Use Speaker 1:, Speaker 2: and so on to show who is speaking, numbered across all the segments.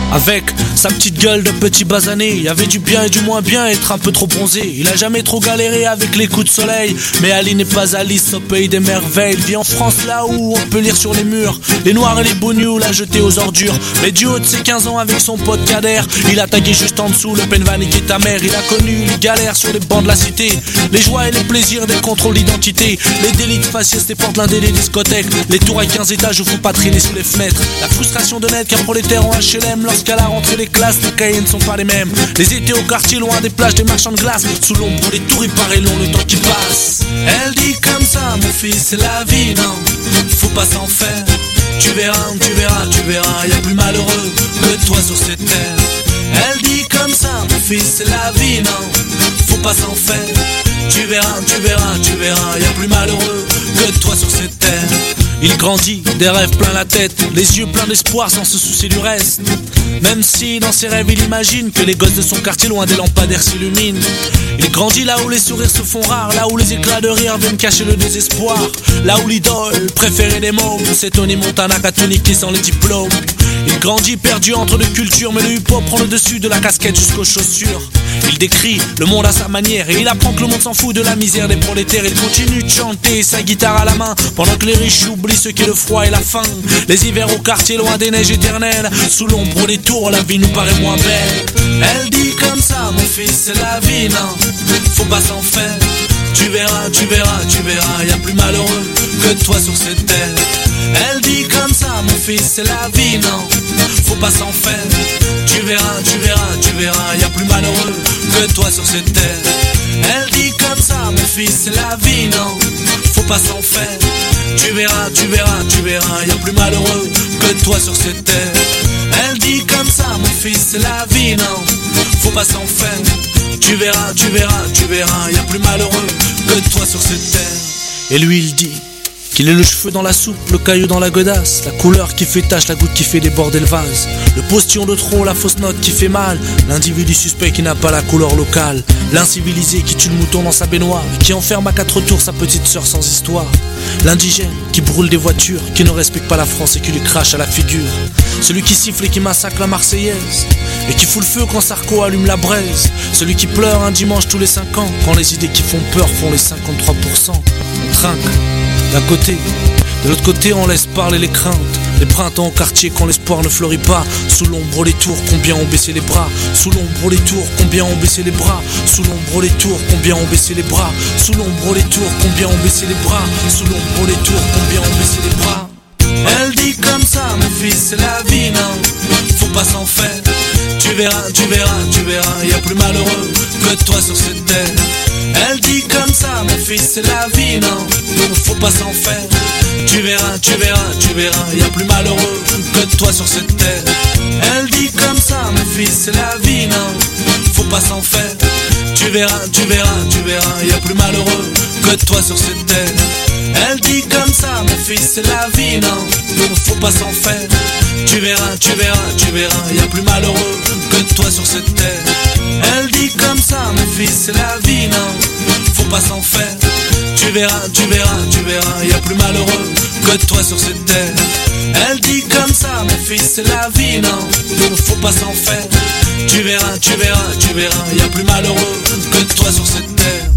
Speaker 1: Avec sa petite gueule de petit basané, il y avait du bien et du moins bien, être un peu trop bronzé. Il a jamais trop galéré avec les coups de soleil. Mais Ali n'est pas Alice au pays des merveilles. Il vit en France là où on peut lire sur les murs les noirs et les bonious la jeter aux ordures. Mais du haut de ses 15 ans avec son pote Kader, il a tagué juste en dessous le Penvan qui est ta mère. Il a connu les galères sur les bancs de la cité, les joies et les plaisirs des contrôles d'identité, les délits de faciès des portes blindées des discothèques, les tours à 15 étages où faut pas traîner sous les fenêtres, la frustration de n'être qu'un prolétaire en HLM. Lorsqu'à la rentrée les classes, les cahiers ne sont pas les mêmes. Les étés au quartier loin des plages, des marchands de glace, sous l'ombre des tours il paraît long le temps qui passe. Elle dit comme ça, mon fils c'est la vie, non, faut pas s'en faire. Tu verras, tu verras, tu verras, y'a plus malheureux que toi sur cette terre. Elle dit comme ça, mon fils c'est la vie, non, faut pas s'en faire. Tu verras, tu verras, tu verras, y'a plus malheureux que toi sur cette terre. Il grandit, des rêves plein la tête, les yeux pleins d'espoir sans se soucier du reste. Même si dans ses rêves il imagine que les gosses de son quartier loin des lampadaires s'illuminent. Il grandit là où les sourires se font rares, là où les éclats de rire viennent cacher le désespoir, là où l'idole préférée des mômes c'est Tony Montana catholique sans les diplômes. Il grandit perdu entre deux cultures, mais le hip-hop prend le dessus de la casquette jusqu'aux chaussures. Il décrit le monde à sa manière et il apprend que le monde s'en fout de la misère des prolétaires. Il continue de chanter, sa guitare à la main, pendant que les riches oublient ce qu'est le froid et la faim. Les hivers au quartier loin des neiges éternelles, sous l'ombre des tours la vie nous paraît moins belle. Elle dit comme ça, mon fils c'est la vie, non, faut pas s'en faire. Tu verras, tu verras, tu verras, y'a plus malheureux que toi sur cette terre. Elle dit comme ça, mon fils c'est la vie, non, faut pas s'en faire. Tu verras, tu verras, tu verras, y'a plus malheureux que toi sur cette terre. Elle dit comme ça, mon fils c'est la vie, non, faut pas s'en faire. Tu verras, tu verras, tu verras, y'a plus malheureux que toi sur cette terre. Elle dit comme ça, mon fils c'est la vie, non, faut pas s'en faire. Tu verras, tu verras, tu verras, y'a plus malheureux que toi sur cette terre. Et lui il dit qu'il est le cheveu dans la soupe, le caillou dans la godasse, la couleur qui fait tache, la goutte qui fait déborder le vase, le postillon de trop, la fausse note qui fait mal, l'individu suspect qui n'a pas la couleur locale, l'incivilisé qui tue le mouton dans sa baignoire, qui enferme à 4 tours sa petite sœur sans histoire, l'indigène qui brûle des voitures, qui ne respecte pas la France et qui lui crache à la figure, celui qui siffle et qui massacre la Marseillaise, et qui fout le feu quand Sarko allume la braise, celui qui pleure un dimanche tous les 5 ans, quand les idées qui font peur font les 53%. On trinque d'un côté, de l'autre côté on laisse parler les craintes. Les printemps au quartier quand l'espoir ne fleurit pas. Sous l'ombre les tours, combien ont baissé les bras. Sous l'ombre les tours, combien ont baissé les bras. Sous l'ombre les tours, combien ont baissé les bras. Sous l'ombre les tours, combien ont baissé les bras. Sous l'ombre les tours, combien ont baissé les bras. Elle dit comme ça, mon fils c'est la vie, non, faut pas s'en faire. Tu verras, tu verras, tu verras, y'a plus malheureux que toi sur cette terre. Elle dit comme ça, mon fils c'est la vie, non, faut pas s'en faire. Tu verras, tu verras, tu verras, y'a plus malheureux que toi sur cette terre. Elle dit comme ça, mon fils c'est la vie, non, faut pas s'en faire. Tu verras, tu verras, tu verras, y'a plus malheureux que toi sur cette terre. Elle dit comme ça, mon fils c'est la vie, non, faut pas s'en faire. Tu verras, tu verras, tu verras, y'a plus malheureux que toi sur cette terre. Elle dit comme ça, mon fils c'est la vie, non, faut pas s'en faire. Tu verras, tu verras, tu verras, y'a plus malheureux que toi sur cette terre. Elle dit comme ça, mon fils c'est la vie, non, faut pas s'en faire. Tu verras, tu verras, tu verras, y'a plus malheureux que toi sur cette terre.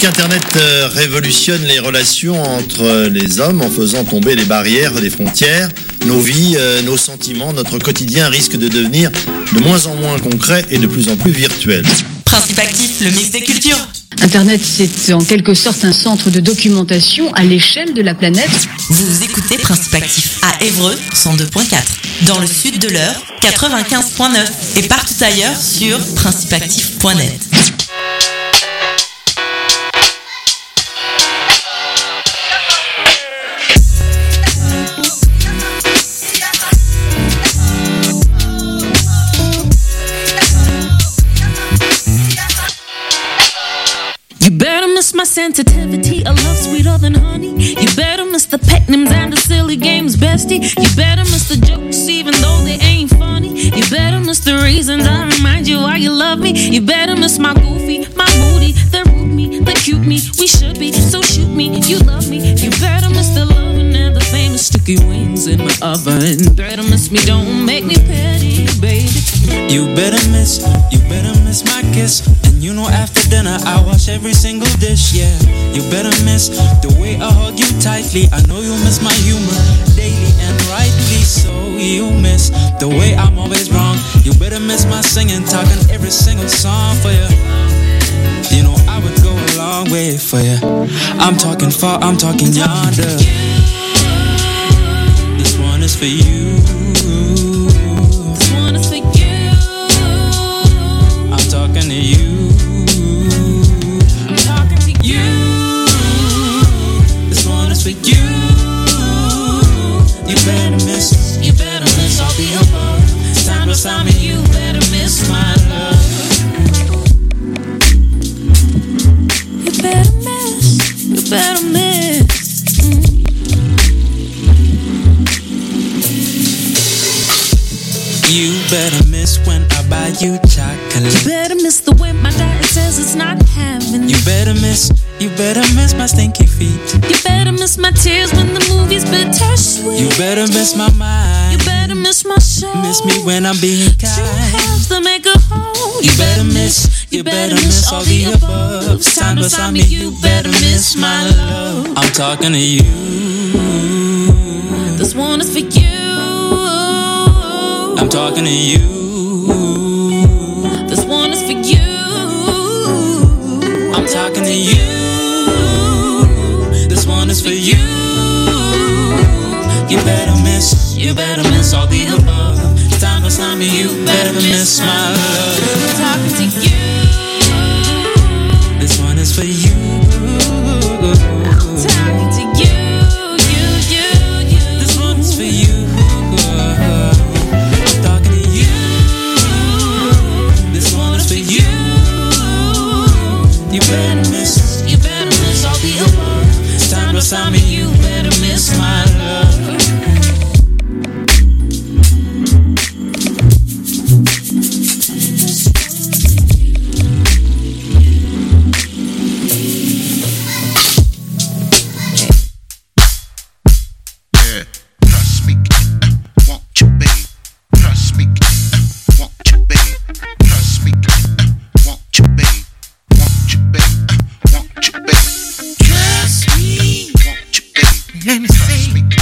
Speaker 2: qu'Internet révolutionne les relations entre les hommes en faisant tomber les barrières des frontières. Nos vies, nos sentiments, notre quotidien risquent de devenir de moins en moins concrets et de plus en plus virtuels.
Speaker 3: Principe actif, le mix des cultures.
Speaker 4: Internet, c'est en quelque sorte un centre de documentation à l'échelle de la planète.
Speaker 3: Vous écoutez Principe actif à Évreux, 102.4. Dans le sud de l'Eure, 95.9. Et partout ailleurs sur principeactif.net.
Speaker 5: You better miss my sensitivity, a love sweeter than honey. You better miss the pet names and the silly games, bestie. You better miss the jokes even though they ain't funny. You better miss the reasons I remind you why you love me. You better miss my goofy, my moody, the rude me, the cute me. We should be, so shoot me, you love me. You better miss the loving and the famous sticky wings in my oven. Better miss me, don't make me petty, baby.
Speaker 6: You better miss my kiss. And you know after dinner I wash every single dish, yeah. You better miss the way I hug you tightly. I know you miss my humor daily and rightly so. You miss the way I'm always wrong. You better miss my singing, talking every single song for you. You know I would go a long way for you. I'm talking far, I'm talking yonder. This one is for you.
Speaker 5: This one is for you.
Speaker 6: I'm talking to you.
Speaker 5: I'm talking to you.
Speaker 6: This one is for you. You better miss all the above. Time to sign me, you better miss my love.
Speaker 5: You better miss. You better miss.
Speaker 6: You better miss when I buy you chocolate.
Speaker 5: You better miss the way my diet says it's not heaven.
Speaker 6: You better miss my stinky feet.
Speaker 5: You better miss my tears when the movie's bittersweet.
Speaker 6: You better miss my mind.
Speaker 5: You better miss my soul.
Speaker 6: Miss me when I'm being
Speaker 5: Two
Speaker 6: kind.
Speaker 5: halves to make a whole.
Speaker 6: You better miss all the above. It's time to sign me, you better miss my love. I'm talking to you.
Speaker 5: This one is for you.
Speaker 6: I'm talking to you.
Speaker 5: This one is for you.
Speaker 6: I'm talking to you. This one is for you. You better miss all the above. It's time to sign me, you better miss my love.
Speaker 5: I'm talking to you.
Speaker 6: This one is for you.
Speaker 5: I'm talking to you.
Speaker 6: This one is for you. I'm talking to you. This one is for you. You better miss all the above. It's time to sign me, you better miss my love.
Speaker 7: Let me say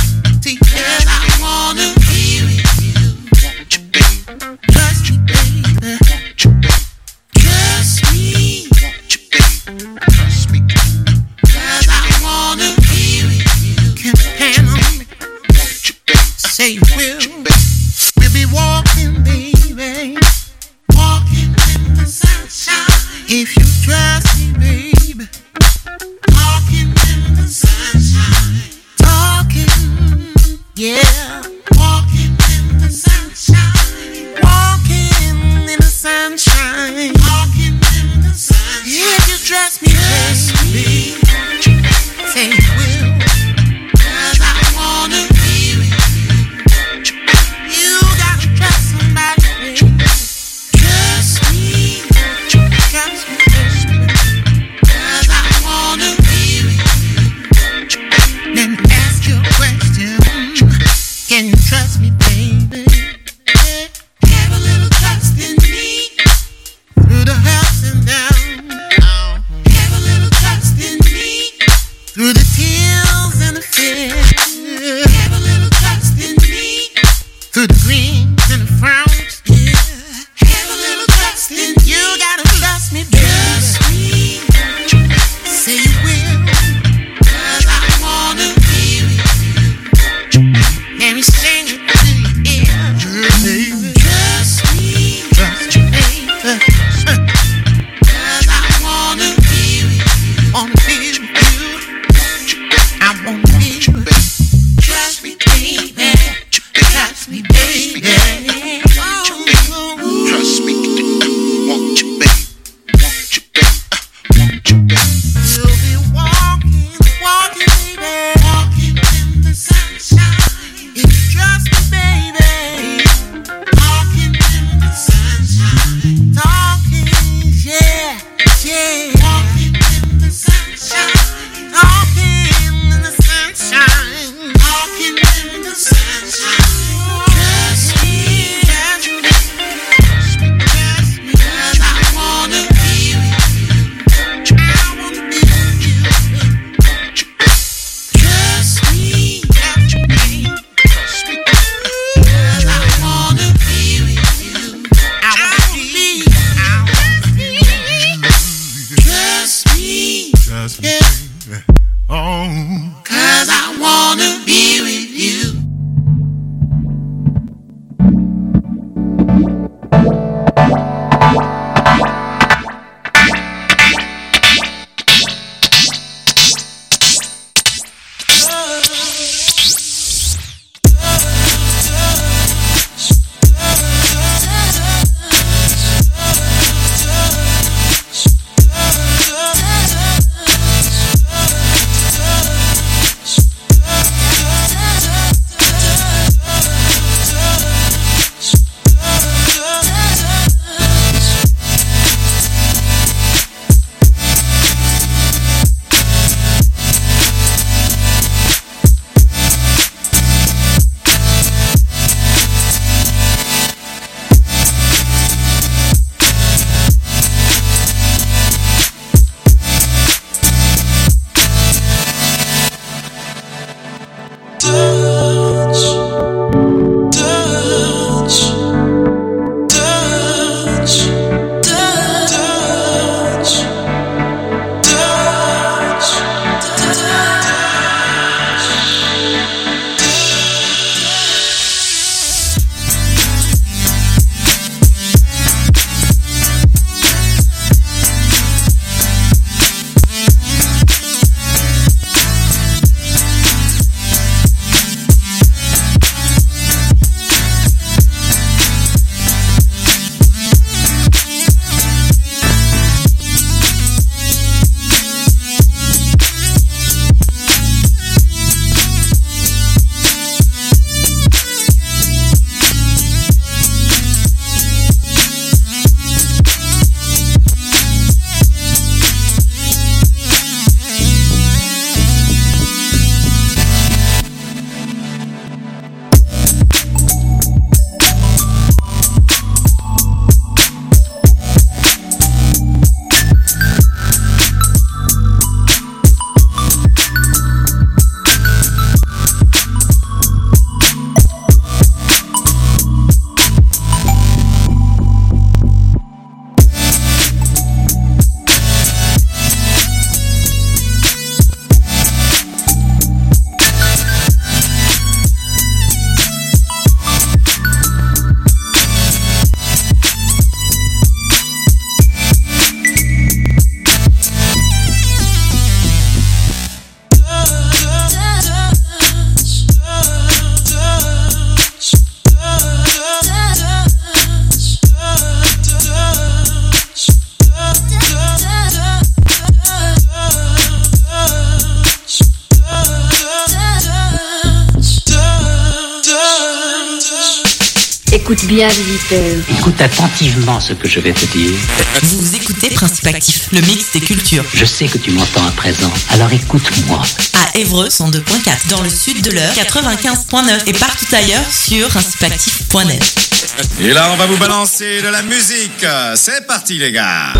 Speaker 4: Écoute bien, visiteur.
Speaker 7: Écoute attentivement ce que je vais te dire.
Speaker 3: Vous écoutez Principe Actif, le mix des cultures.
Speaker 7: Je sais que tu m'entends à présent, alors écoute-moi.
Speaker 3: À Évreux 102.4, dans le sud de l'heure 95.9 et partout ailleurs sur principeactif.net.
Speaker 2: Et là, on va vous balancer de la musique. C'est parti, les gars.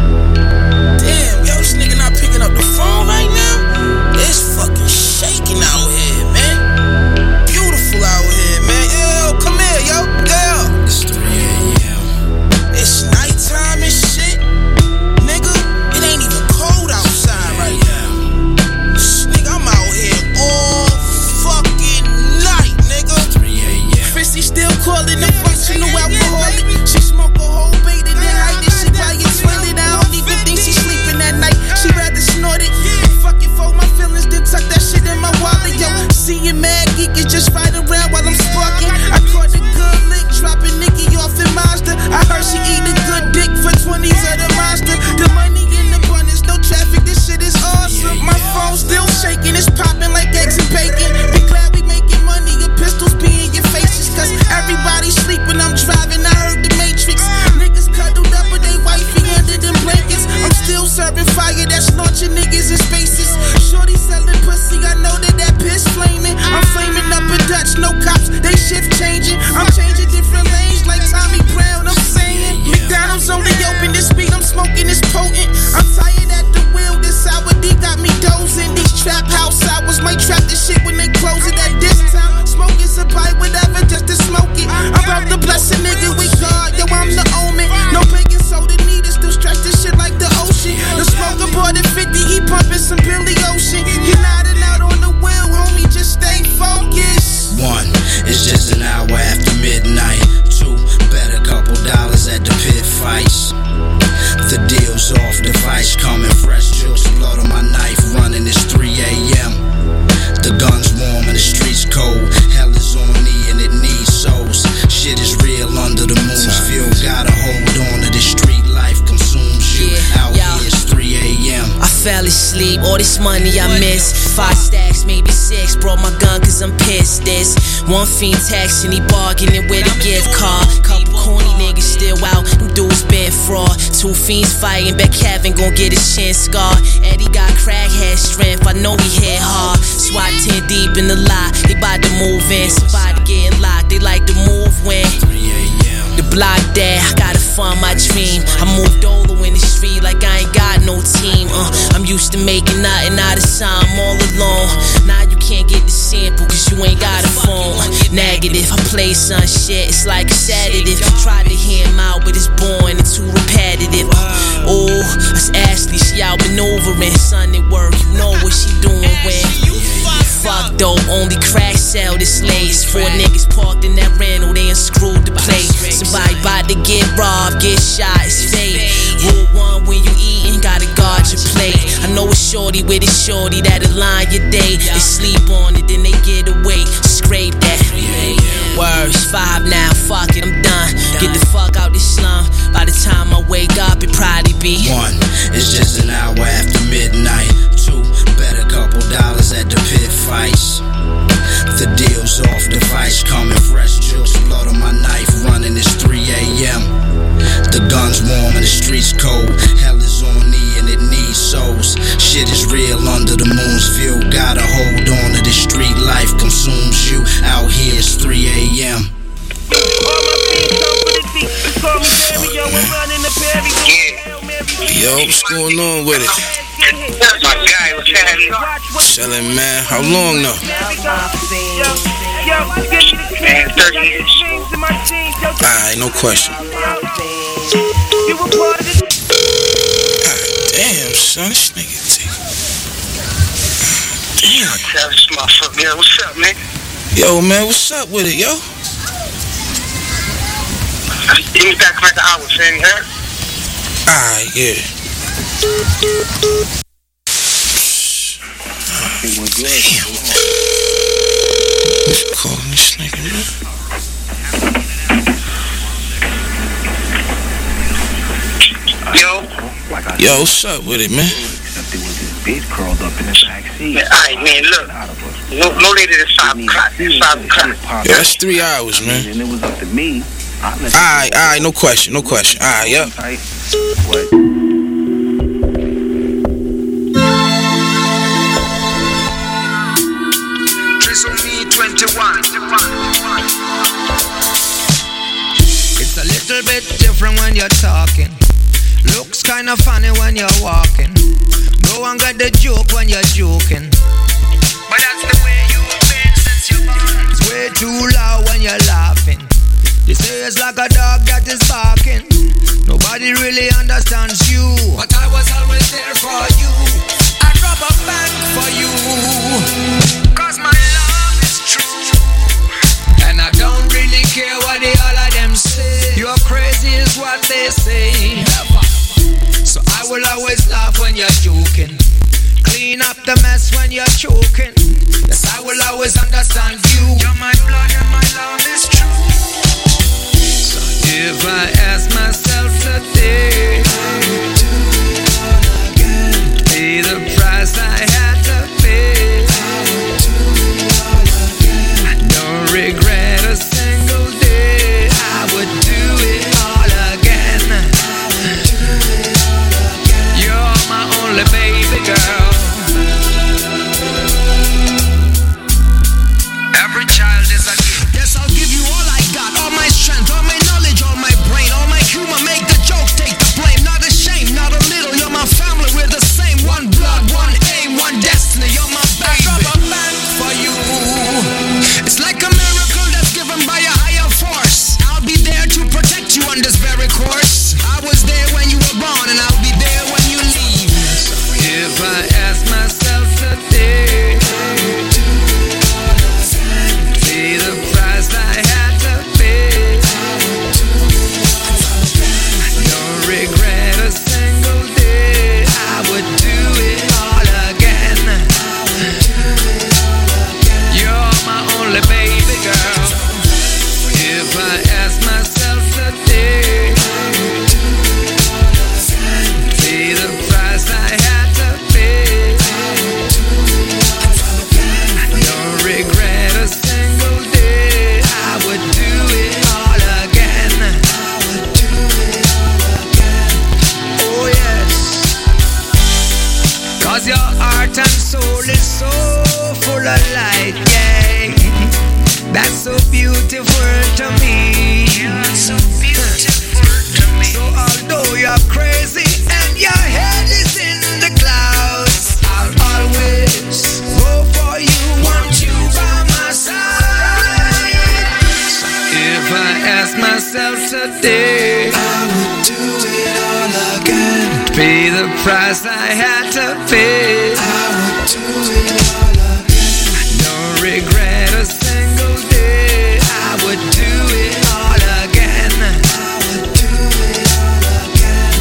Speaker 8: Damn, yo, this nigga not picking up the phone right now. It's fucking shaking out here, man. Beautiful out here, man. Yo, come here, yo, girl. It's 3 a.m. It's nighttime and shit. Nigga, it ain't even cold outside right now. Nigga, I'm out here all fucking night, nigga. 3 a.m. Chrissy still calling the functional alcoholic. She smoke a whole bait and then hide this shit while you toilet. I don't even think she sleeping at night. She rather snort it. Fucking fold my feelings, then tuck that shit in my wallet. Yo, seeing mad geek is just right around while I'm sparking. I caught the good lick, dropping Nikki off in Mazda. I heard she eat a good dick for 20s of the monster. The money in the abundance, no traffic, this shit is awesome. My phone still shaking, it's popping like eggs and bacon. Be glad we making money, your pistols be in your faces. Cause everybody sleeping, I'm driving, I heard the Matrix. Niggas cuddled up with they wifey under them blankets. I'm still serving fire that's launching niggas in spaces. Shorty selling pussy, I know that piss flaming. I'm flaming up a Dutch, no cops, they shift changing. I'm changing different lanes like Tommy Brown, I'm saying. McDonald's only open this week, I'm smoking, it's potent. I'm tired at the wheel, this sour D got me dozing. These trap house hours might trap this shit when they close it at this time. Smoke is a pipe, whatever, just to smoke it. I'm about to bless a nigga with God, yo, I'm the omen. No baking soda needed, still stretch this shit like the ocean. The smoker bought it 50, he pumping some Billy Ocean. He nodding out on the wheel, homie, just stay focused.
Speaker 9: 1, it's just an hour after midnight. 2, bet a couple dollars at the pit fights. The deal's off, the vice coming fresh, juice, blood on my knife running, it's 3 a.m. The gun's warm and the streets cold. Hell is on me and it needs souls. Shit is real under the moon's view. Gotta hold on to this street life consumes you. Out here it's 3 a.m.
Speaker 8: I fell asleep, all this money I missed. 5 stacks, maybe 6. Brought my gun cause I'm pissed. This one fiend texting, he bargaining with a gift card. Couple corny niggas still out, them dudes been fraud. 2 fiends fighting, bet Kevin gon' get his chin scarred. Eddie got crackhead strength, I know he hit hard. SWAT 10 deep in the lot, they bout to move in. Somebody getting locked, they like to move when the block there, I gotta fund my dream. I moved Dolo in the street like I ain't got no team. I'm used to making nothing out of time all alone. Now you can't get the sample cause you ain't got a phone. Negative, I play some shit, it's like a sedative. Tried to hear him out but it's boring and too repetitive. Oh, that's Ashley, she out maneuvering. Sunday work, you know what she doing when. Fuck though, only crack sell this lace. 4 niggas parked in that rental, they unscrewed the plate. Somebody bout to get robbed, get shot, it's fate. Rule 1, when you eatin', gotta guard your plate. I know a shorty with a shorty that'll line your day. They sleep on it, then they get away. Scrape that. Words 5 now, fuck it, I'm done. Get the fuck out this slum. By the time I wake up, it probably be
Speaker 9: 1, it's just an hour after midnight. 2, bet a couple dollars at the pit fights. The deal's off, the vice coming fresh, juice, blood on my knife running, it's 3 a.m. The gun's warm and the streets cold. Hell is on me and it needs souls. Shit is real under the moon's view. Gotta hold on to this street life consumes you. Out here it's 3 a.m.
Speaker 10: Yo, what's going on with it?
Speaker 11: My guy, what's happening?
Speaker 10: Chillin', man. How long though?
Speaker 11: Man, 30 years.
Speaker 10: Alright, no question. God damn, son, this nigga damn.
Speaker 11: Tell this motherfucker, yo, what's up, man?
Speaker 10: Yo, man, what's up with it, yo?
Speaker 11: Give me back like an hour, son, you heard?
Speaker 10: Alright, yeah. Damn. Who's calling this nigga, man? Yo, what's up with it, man?
Speaker 11: Curled up in the back seat. Alright, man, look. No later than 5 o'clock. 5 o'clock.
Speaker 10: Yeah, that's 3 hours, man.
Speaker 12: And it was up to me
Speaker 10: Alright, no question. Alright, yep.
Speaker 11: What?
Speaker 9: Trisomy 21. It's a little bit different when you're talking. Looks kinda funny when you're walking. Go and get the joke when you're joking. But that's the way you've been since you're born. It's way too loud when you're laughing. They say it's like a dog that is barking. Nobody really understands you, but I was always there for you. I'd rob a bank for you, 'cause my love is true. And I don't really care what the all of them say. You're crazy is what they say. So I will always laugh when you're joking. Clean up the mess when you're choking. Yes, I will always understand you. You're my blood and my love is true. So if I ask myself today, pay the price I had to pay, I don't regret a single day. I would do it all again. You're my only baby girl. Every child is a gift. Yes, I'll give you all I got, all my strength, all my knowledge, all my brain, all my humor. Make the jokes, take the blame. Not ashamed, not a little. You're my family, we're the same. One blood, one aim, one destiny. You're my baby. I drop a bank for you. It's like a miracle that's given by a higher force. I'll be there to protect you on this very course. I was there when you were born, and I'll be there when you leave. So if I ask myself today, pay the price I had to pay, I don't regret a single day. I would do it all again. You're my only baby girl. If I ask myself today, pay the price I had to pay, I don't regret a single day. I would do it all again. Oh yes, 'cause your heart and soul is so full of light, yeah. That's so beautiful to me. You're so beautiful to me. So although you're crazy and your head is in the clouds, I'll always go for you, want you by my side. So if I ask myself today, I would do it all again. Pay the price I had to pay, I would do it all again. I don't regret a single day. I would do it all again. I would do it all again.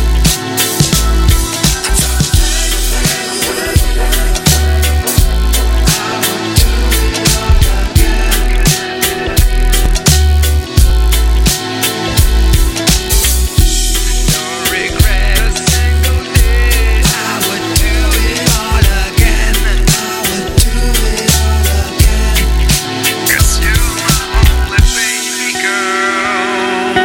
Speaker 9: Don't regret a single day. I would do it all again. I would do it all again. 'Cause you're my only baby girl.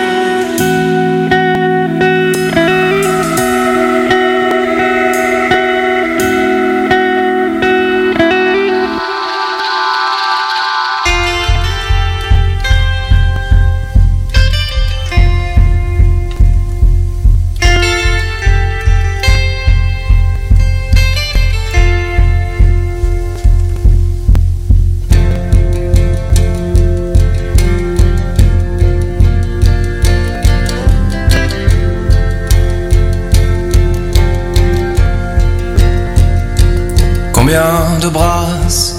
Speaker 12: Combien de brasses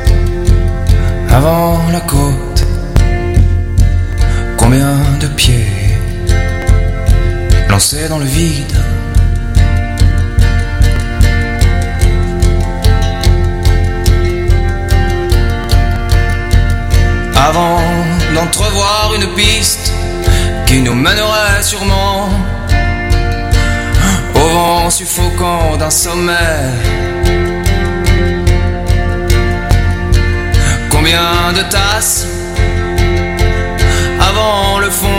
Speaker 12: avant la côte, combien de pieds lancés dans le vide, avant d'entrevoir une piste qui nous mènerait sûrement au vent suffocant d'un sommet. Combien de tasses avant le fond